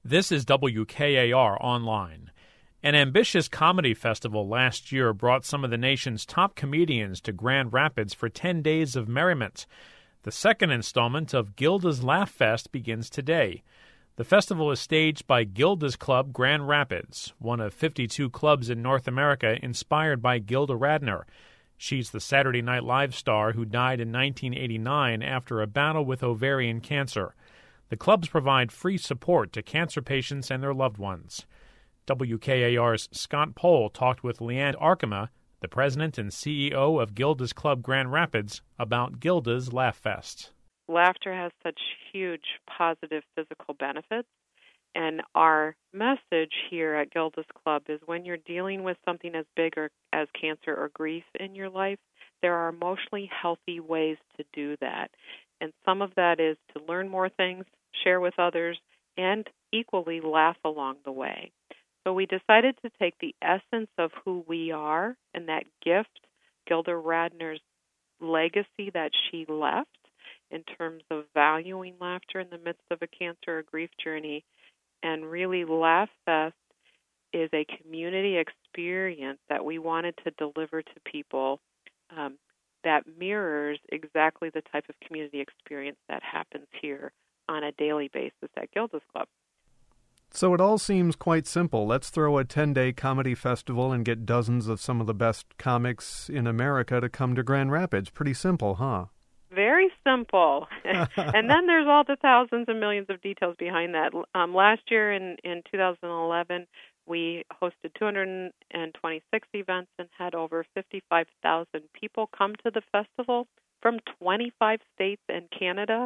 This is WKAR Online. An ambitious comedy festival last year brought some of the nation's top comedians to Grand Rapids for 10 days of merriment. The second installment of Gilda's Laugh Fest begins today. The festival is staged by Gilda's Club Grand Rapids, one of 52 clubs in North America inspired by Gilda Radner. She's the Saturday Night Live star who died in 1989 after a battle with ovarian cancer. The clubs provide free support to cancer patients and their loved ones. WKAR's Scott Pohl talked with Leanne Arkema, the president and CEO of Gilda's Club Grand Rapids, about Gilda's Laugh Fest. Laughter has such huge positive physical benefits, and our message here at Gilda's Club is when you're dealing with something as big as cancer or grief in your life, there are emotionally healthy ways to do that. And some of that is to learn more things, share with others, and equally laugh along the way. So we decided to take the essence of who we are and that gift, Gilda Radner's legacy that she left in terms of valuing laughter in the midst of a cancer or grief journey, and really Laugh Fest is a community experience that we wanted to deliver to people that mirrors exactly the type of community experience that happens here on a daily basis at Gilda's Club. So it all seems quite simple. Let's throw a 10-day comedy festival and get dozens of some of the best comics in America to come to Grand Rapids. Pretty simple, huh? Very simple. And then there's all the thousands and millions of details behind that. Last year in 2011, we hosted 226 events and had over 55,000 people come to the festival from 25 states and Canada.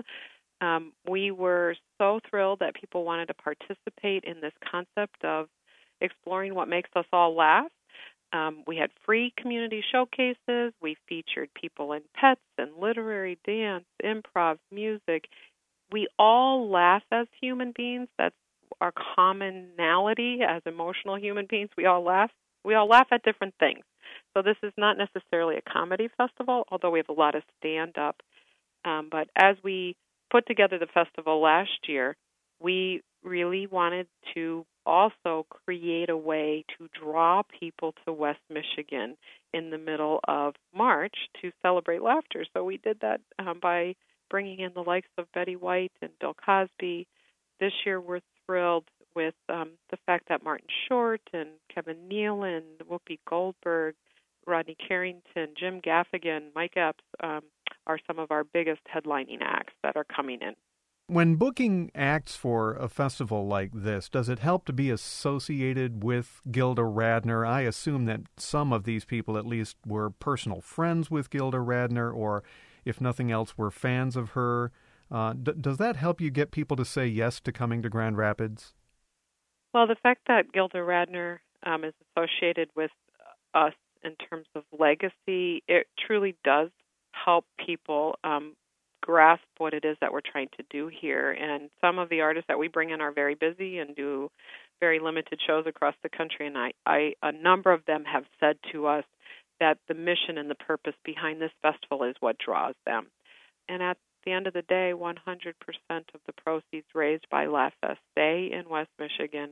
We were so thrilled that people wanted to participate in this concept of exploring what makes us all laugh. We had free community showcases. We featured people in pets and literary, dance, improv, music. We all laugh as human beings. That's our commonality as emotional human beings. We all laugh. We all laugh at different things. So this is not necessarily a comedy festival, although we have a lot of stand-up. But as we put together the festival last year, we really wanted to also create a way to draw people to West Michigan in the middle of March to celebrate laughter. So we did that by bringing in the likes of Betty White and Bill Cosby. This year we're thrilled with the fact that Martin Short and Kevin Nealon, Whoopi Goldberg, Rodney Carrington, Jim Gaffigan, Mike Epps are some of our biggest headlining acts that are coming in. When booking acts for a festival like this, does it help to be associated with Gilda Radner? I assume that some of these people at least were personal friends with Gilda Radner, or if nothing else, were fans of her. Does that help you get people to say yes to coming to Grand Rapids? Well, the fact that Gilda Radner is associated with us in terms of legacy, it truly does help people grasp what it is that we're trying to do here. And some of the artists that we bring in are very busy and do very limited shows across the country. And a number of them have said to us that the mission and the purpose behind this festival is what draws them. And at the end of the day, 100% of the proceeds raised by Laugh Fest stay in West Michigan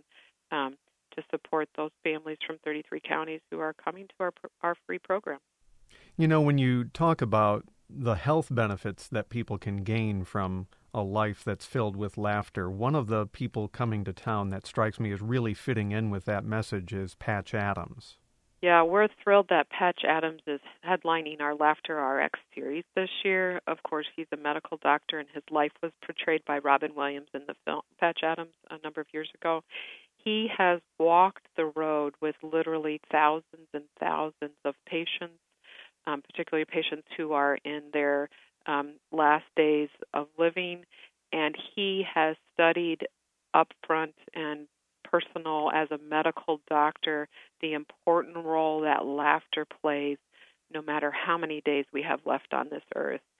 to support those families from 33 counties who are coming to our free program. You know, when you talk about the health benefits that people can gain from a life that's filled with laughter, one of the people coming to town that strikes me as really fitting in with that message is Patch Adams. Yeah, we're thrilled that Patch Adams is headlining our Laughter RX series this year. Of course, he's a medical doctor, and his life was portrayed by Robin Williams in the film Patch Adams a number of years ago. He has walked the road with literally thousands and thousands of patients, particularly patients who are in their last days of living, and he has studied upfront and personal as a medical doctor the important role that laughter plays no matter how many days we have left on this earth.